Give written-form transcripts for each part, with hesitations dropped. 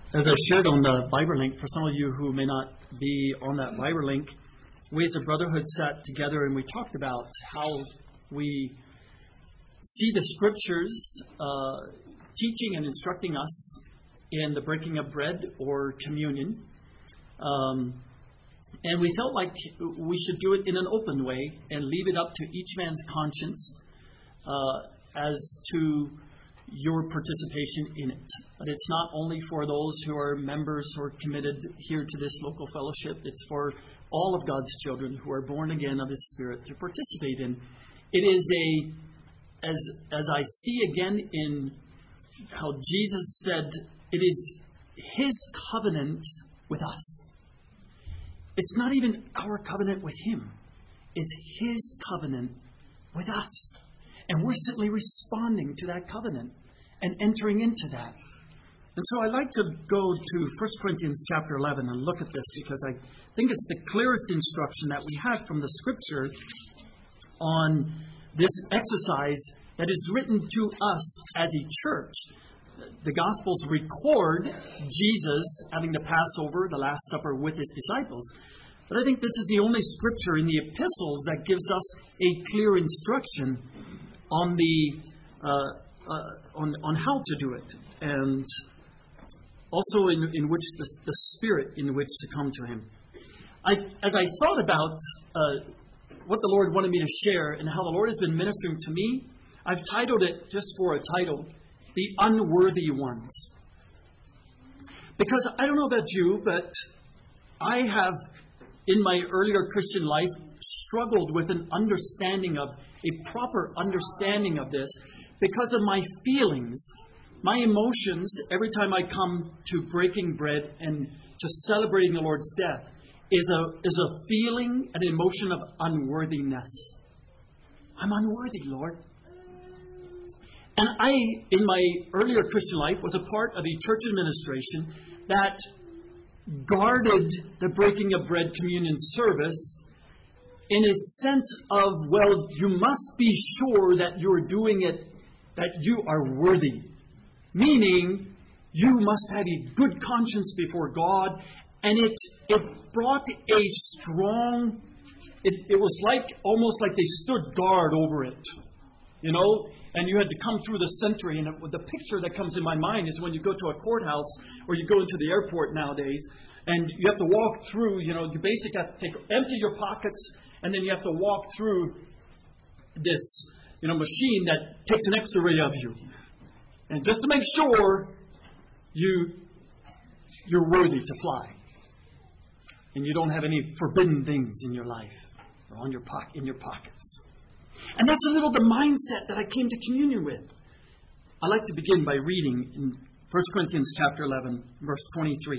As I shared on the Viber link, for some of you who may not be on that Viber link, we as a brotherhood sat together and we talked about how we see the Scriptures teaching and instructing us in the breaking of bread or communion. And we felt like we should do it in an open way and leave it up to each man's conscience as to your participation in it. But it's not only for those who are members or committed here to this local fellowship. It's for all of God's children who are born again of His Spirit to participate in. It is as I see again in how Jesus said, it is His covenant with us. It's not even our covenant with Him. It's His covenant with us. And we're simply responding to that covenant and entering into that. And so I'd like to go to 1 Corinthians chapter 11 and look at this because I think it's the clearest instruction that we have from the Scripture on this exercise that is written to us as a church. The Gospels record Jesus having the Passover, the Last Supper with His disciples. But I think this is the only Scripture in the epistles that gives us a clear instruction on on how to do it, and also in which the spirit in which to come to Him. As I thought about what the Lord wanted me to share and how the Lord has been ministering to me, I've titled it, just for a title, The Unworthy Ones. Because I don't know about you, but I have, in my earlier Christian life, struggled with an understanding of, a proper understanding of this, because of my feelings, my emotions, every time I come to breaking bread and to celebrating the Lord's death, is a feeling, an emotion of unworthiness. I'm unworthy, Lord. And I, in my earlier Christian life, was a part of a church administration that guarded the breaking of bread communion service in a sense of, well, you must be sure that you're doing it, that you are worthy. Meaning, you must have a good conscience before God. And it brought a strong, it was like, almost like they stood guard over it. You know? And you had to come through the sentry. And the picture that comes in my mind is when you go to a courthouse or you go into the airport nowadays, and you have to walk through, you basically have to empty your pockets, and then you have to walk through this, machine that takes an X-ray of you. And just to make sure you're worthy to fly. And you don't have any forbidden things in your life or in your pockets. And that's a little the mindset that I came to communion with. I'd like to begin by reading in 1 Corinthians chapter 11, verse 23.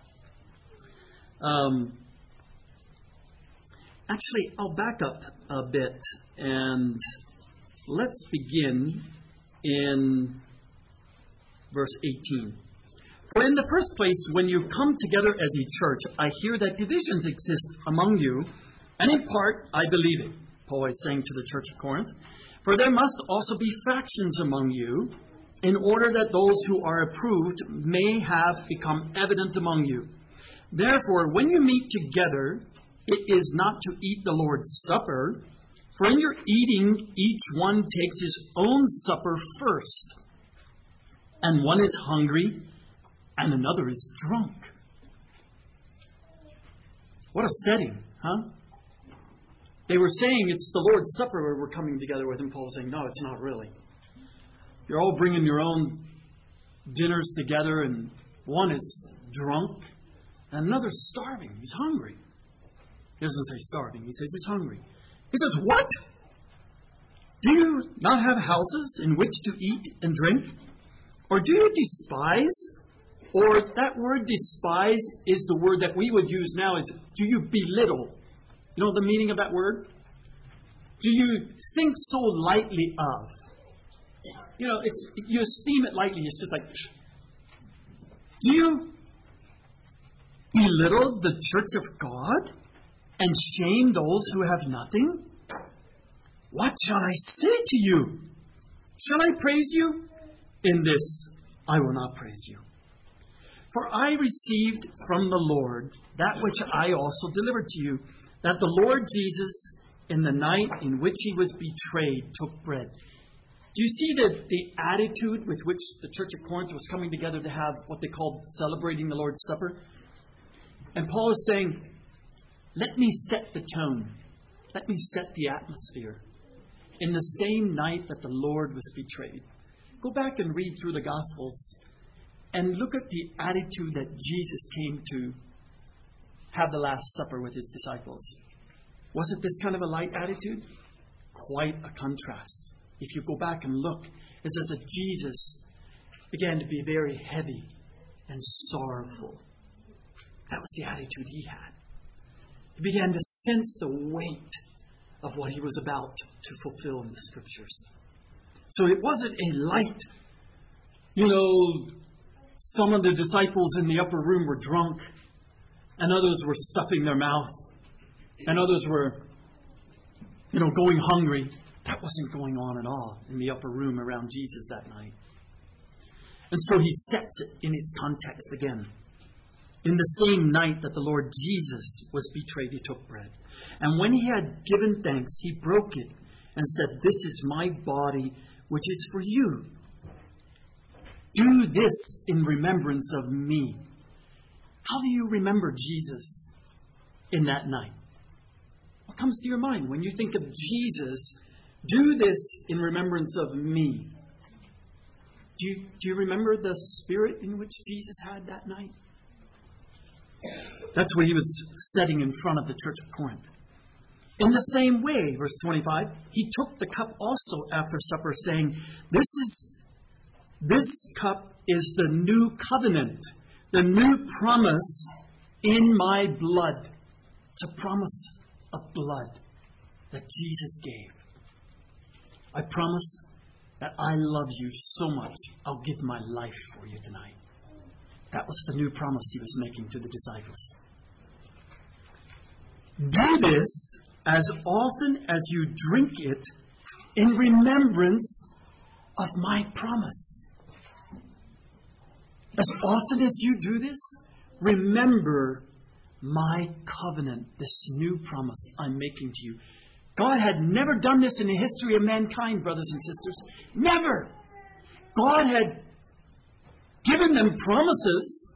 Actually, I'll back up a bit and let's begin in verse 18. For in the first place, when you come together as a church, I hear that divisions exist among you, and in part I believe it. Paul is saying to the church of Corinth, for there must also be factions among you, in order that those who are approved may have become evident among you. Therefore, when you meet together, it is not to eat the Lord's Supper, for in your eating, each one takes his own supper first, and one is hungry, and another is drunk. What a setting, huh? They were saying it's the Lord's Supper where we're coming together with, and Paul was saying, no, it's not really. You're all bringing your own dinners together, and one is drunk, and another's starving. He's hungry. He doesn't say starving. He says he's hungry. He says, what? Do you not have houses in which to eat and drink? Or do you despise? Or that word despise is the word that we would use now is, do you belittle? You know the meaning of that word? Do you think so lightly of? You esteem it lightly. It's just like, do you belittle the church of God and shame those who have nothing? What shall I say to you? Shall I praise you? In this I will not praise you. For I received from the Lord that which I also delivered to you, that the Lord Jesus, in the night in which he was betrayed, took bread. Do you see the attitude with which the church at Corinth was coming together to have what they called celebrating the Lord's Supper? And Paul is saying, let me set the tone. Let me set the atmosphere. In the same night that the Lord was betrayed. Go back and read through the Gospels and look at the attitude that Jesus came to have the Last Supper with his disciples. Was it this kind of a light attitude? Quite a contrast. If you go back and look, it says that Jesus began to be very heavy and sorrowful. That was the attitude he had. He began to sense the weight of what he was about to fulfill in the Scriptures. So it wasn't a light, some of the disciples in the upper room were drunk, and others were stuffing their mouth, and others were, going hungry. That wasn't going on at all in the upper room around Jesus that night. And so he sets it in its context again. In the same night that the Lord Jesus was betrayed, he took bread. And when he had given thanks, he broke it and said, "This is my body, which is for you. Do this in remembrance of me." How do you remember Jesus in that night? What comes to your mind when you think of Jesus? Do this in remembrance of me. Do you remember the spirit in which Jesus had that night? That's what he was setting in front of the church of Corinth. In the same way, verse 25, he took the cup also after supper, saying, This cup is the new covenant, the new promise in my blood. It's a promise of blood that Jesus gave. I promise that I love you so much, I'll give my life for you tonight. That was the new promise he was making to the disciples. Do this as often as you drink it in remembrance of my promise. As often as you do this, remember my covenant, this new promise I'm making to you. God had never done this in the history of mankind, brothers and sisters. Never! God had given them promises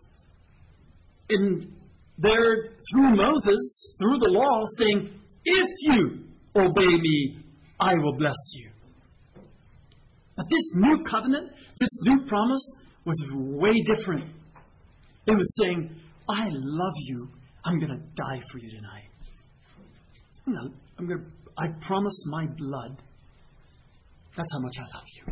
through Moses, through the law, saying, if you obey me, I will bless you. But this new covenant, this new promise, was way different. It was saying, I love you. I'm going to die for you tonight. I promise my blood. That's how much I love you.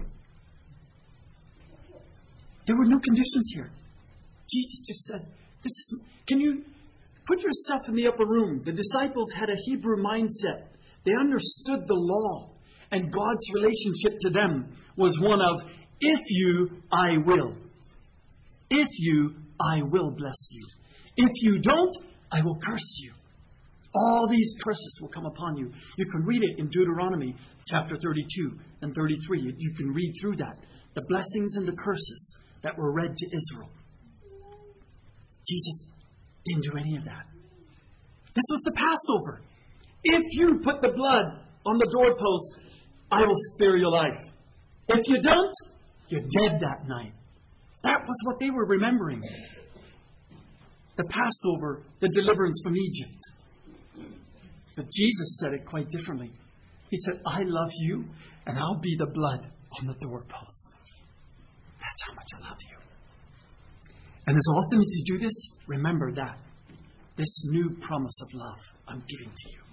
There were no conditions here. Jesus just said, can you put yourself in the upper room? The disciples had a Hebrew mindset. They understood the law. And God's relationship to them was one of, if you, I will. If you, I will bless you. If you don't, I will curse you. All these curses will come upon you. You can read it in Deuteronomy chapter 32 and 33. You can read through that. The blessings and the curses that were read to Israel. Jesus didn't do any of that. This was the Passover. If you put the blood on the doorpost, I will spare your life. If you don't, you're dead that night. That was what they were remembering. The Passover, the deliverance from Egypt. But Jesus said it quite differently. He said, I love you, and I'll be the blood on the doorpost. That's how much I love you. And as often as you do this, remember that. This new promise of love I'm giving to you.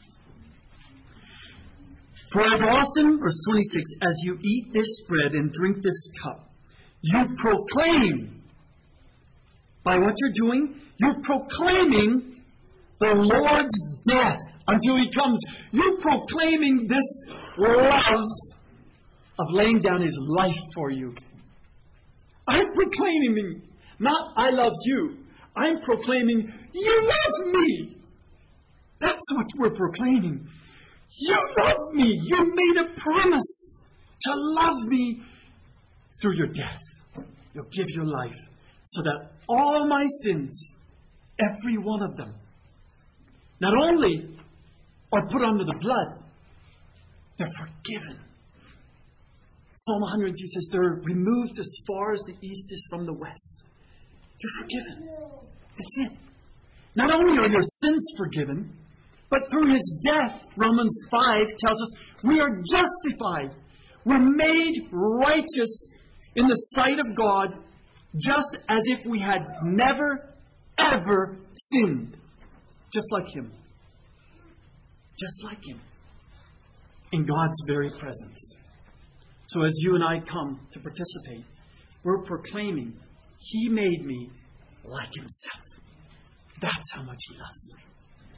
For as often, verse 26, as you eat this bread and drink this cup, you proclaim, by what you're doing, you're proclaiming the Lord's death until He comes. You're proclaiming this love of laying down His life for you. I'm proclaiming, not I love you. I'm proclaiming, you love me. That's what we're proclaiming. You love me. You made a promise to love me through your death. You'll give your life so that all my sins, every one of them, not only are put under the blood, they're forgiven. Psalm 103 says they're removed as far as the east is from the west. You're forgiven. That's it. Not only are your sins forgiven, but through His death, Romans 5 tells us, we are justified. We're made righteous in the sight of God, just as if we had never, ever sinned. Just like Him. Just like Him. In God's very presence. So as you and I come to participate, we're proclaiming, He made me like Himself. That's how much He loves me.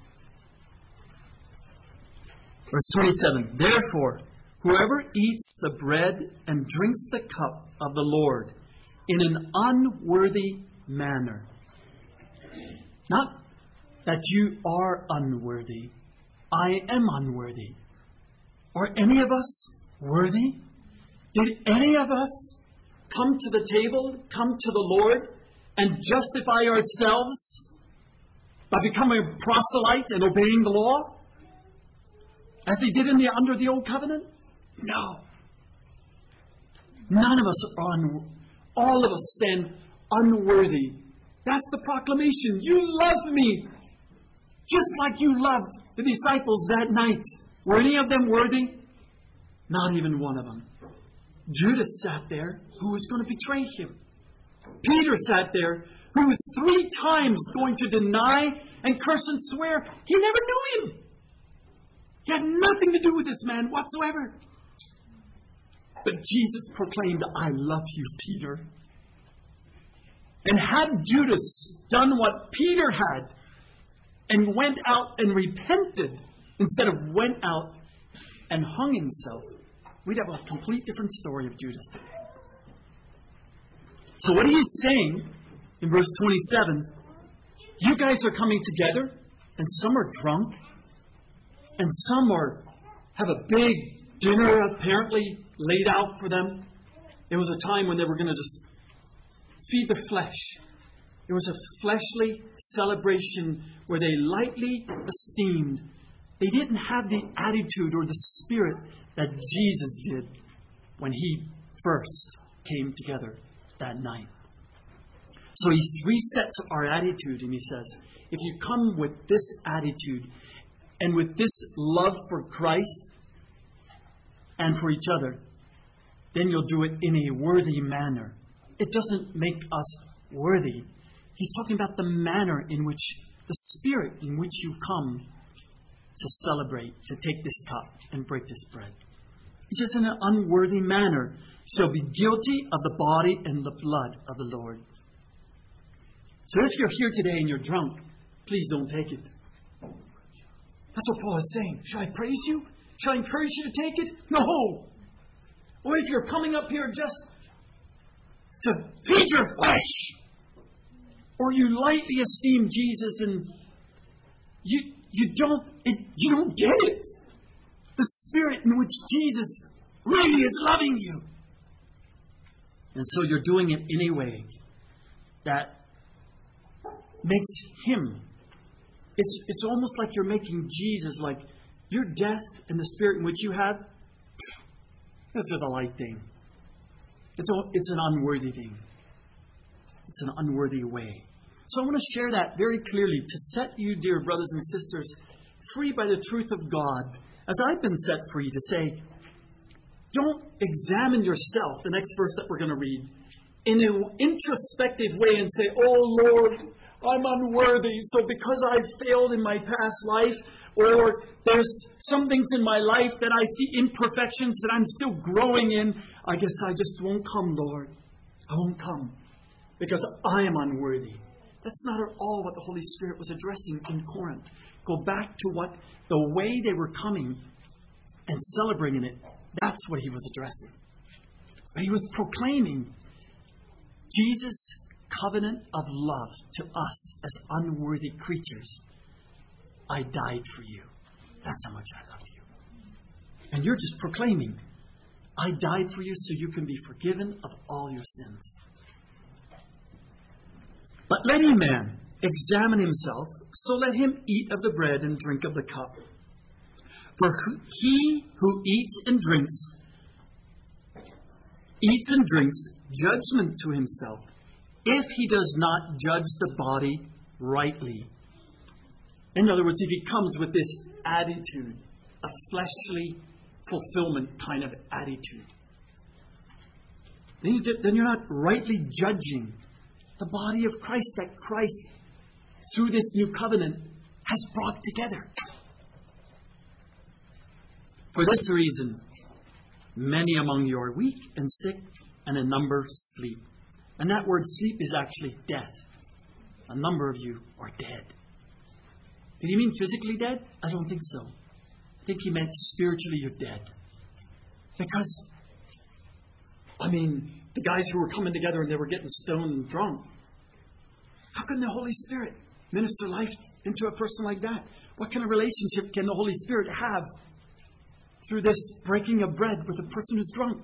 Verse 27, therefore, whoever eats the bread and drinks the cup of the Lord in an unworthy manner. Not that you are unworthy. I am unworthy. Are any of us worthy? Did any of us come to the table, come to the Lord, and justify ourselves by becoming a proselyte and obeying the law? As they did under the Old Covenant? No. None of us are all of us stand unworthy. That's the proclamation. You love me. Just like you loved the disciples that night. Were any of them worthy? Not even one of them. Judas sat there, who was going to betray Him. Peter sat there, who was 3 times going to deny and curse and swear he never knew Him. He had nothing to do with this man whatsoever. But Jesus proclaimed, I love you, Peter. And had Judas done what Peter had and went out and repented instead of went out and hung himself, we'd have a complete different story of Judas today. So what he's saying in verse 27, you guys are coming together and some are drunk and some have a big dinner apparently laid out for them. It was a time when they were going to just feed the flesh. It was a fleshly celebration where they lightly esteemed. They didn't have the attitude or the spirit that Jesus did when He first came together that night. So He resets our attitude and He says, if you come with this attitude and with this love for Christ and for each other, then you'll do it in a worthy manner. It doesn't make us worthy. He's talking about the manner in which, the spirit in which you come to celebrate, to take this cup and break this bread. He says, in an unworthy manner shall be guilty of the body and the blood of the Lord. So if you're here today and you're drunk, please don't take it. That's what Paul is saying. Should I praise you? Should I encourage you to take it? No. Or if you're coming up here just to feed your flesh, or you lightly esteem Jesus and you don't get it. The spirit in which Jesus really is loving you. And so you're doing it in a way that makes Him. It's almost like you're making Jesus like your death and the spirit in which you have. This is a light thing. It's an unworthy thing. It's an unworthy way. So I want to share that very clearly to set you, dear brothers and sisters, free by the truth of God, as I've been set free, to say, don't examine yourself, the next verse that we're going to read, in an introspective way and say, oh Lord, I'm unworthy, so because I've failed in my past life, or there's some things in my life that I see imperfections that I'm still growing in, I guess I just won't come, Lord. I won't come because I am unworthy. That's not at all what the Holy Spirit was addressing in Corinth. Go back to what the way they were coming and celebrating it. That's what he was addressing. But he was proclaiming Jesus' covenant of love to us as unworthy creatures. I died for you. That's how much I love you. And you're just proclaiming, I died for you so you can be forgiven of all your sins. But let any man examine himself, so let him eat of the bread and drink of the cup. For he who eats and drinks judgment to himself, if he does not judge the body rightly. In other words, if he comes with this attitude, a fleshly fulfillment kind of attitude, then you're not rightly judging the body of Christ that Christ, through this new covenant, has brought together. For this reason, many among you are weak and sick, and a number sleep. And that word sleep is actually death. A number of you are dead. Did he mean physically dead? I don't think so. I think he meant spiritually you're dead. Because, the guys who were coming together and they were getting stoned and drunk, how can the Holy Spirit minister life into a person like that? What kind of relationship can the Holy Spirit have through this breaking of bread with a person who's drunk?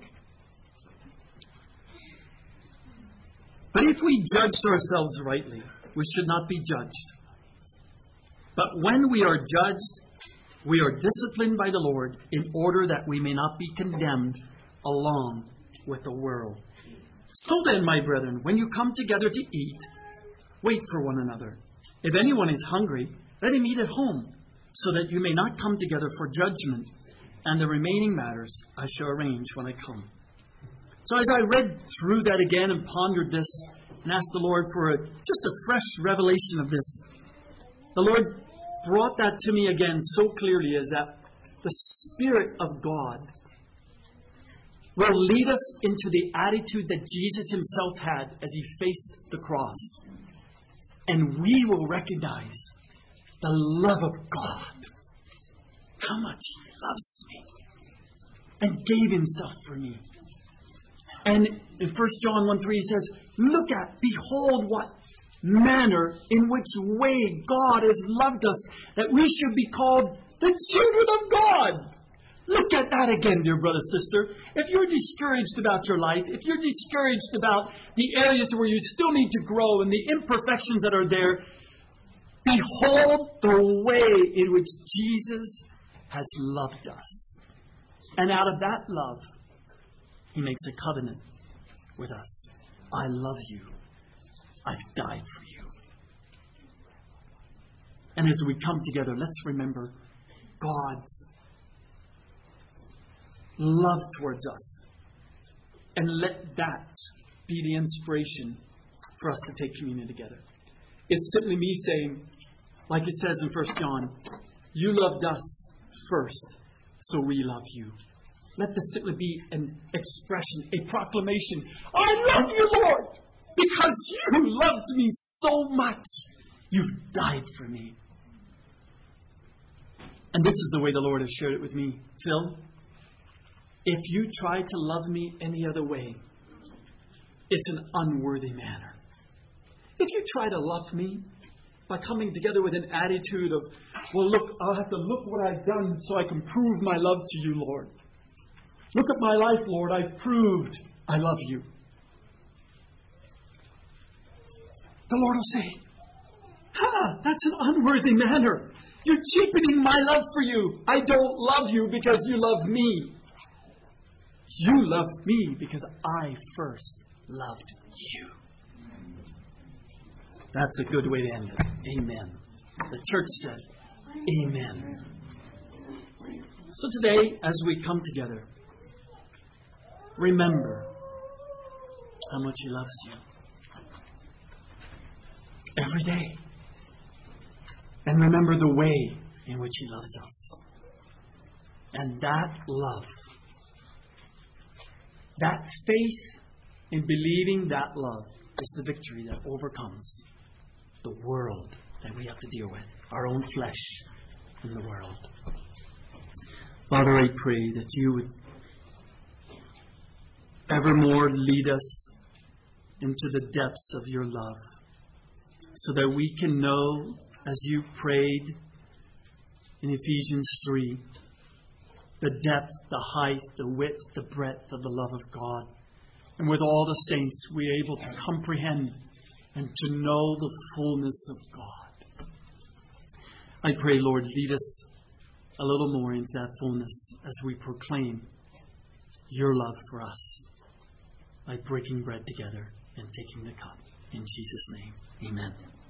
But if we judged ourselves rightly, we should not be judged. But when we are judged, we are disciplined by the Lord in order that we may not be condemned along with the world. So then, my brethren, when you come together to eat, wait for one another. If anyone is hungry, let him eat at home, so that you may not come together for judgment. And the remaining matters I shall arrange when I come. So as I read through that again and pondered this and asked the Lord for just a fresh revelation of this, the Lord brought that to me again so clearly, is that the Spirit of God will lead us into the attitude that Jesus himself had as he faced the cross. And we will recognize the love of God. How much he loves me and gave himself for me. And in 1 John 1:3 he says, behold what manner, in which way God has loved us, that we should be called the children of God. Look at that again, dear brother, sister. If you're discouraged about your life, if you're discouraged about the areas where you still need to grow and the imperfections that are there, behold the way in which Jesus has loved us. And out of that love, he makes a covenant with us. I love you. I've died for you. And as we come together, let's remember God's love towards us. And let that be the inspiration for us to take communion together. It's simply me saying, like it says in 1 John, you loved us first, so we love you. Let this simply be an expression, a proclamation. I love you, Lord, because you loved me so much. You've died for me. And this is the way the Lord has shared it with me. Phil, if you try to love me any other way, it's an unworthy manner. If you try to love me by coming together with an attitude of, well, look, I'll have to look what I've done so I can prove my love to you, Lord. Look at my life, Lord. I've proved I love you. The Lord will say, that's an unworthy manner. You're cheapening my love for you. I don't love you because you love me. You love me because I first loved you. That's a good way to end it. Amen. The church said, amen. So today, as we come together, remember how much he loves you. Every day. And remember the way in which he loves us. And that love, that faith in believing that love is the victory that overcomes the world that we have to deal with, our own flesh in the world. Father, I pray that you would evermore lead us into the depths of your love, so that we can know, as you prayed in Ephesians 3, the depth, the height, the width, the breadth of the love of God. And with all the saints, we are able to comprehend and to know the fullness of God. I pray, Lord, lead us a little more into that fullness as we proclaim your love for us by breaking bread together and taking the cup. In Jesus' name, amen.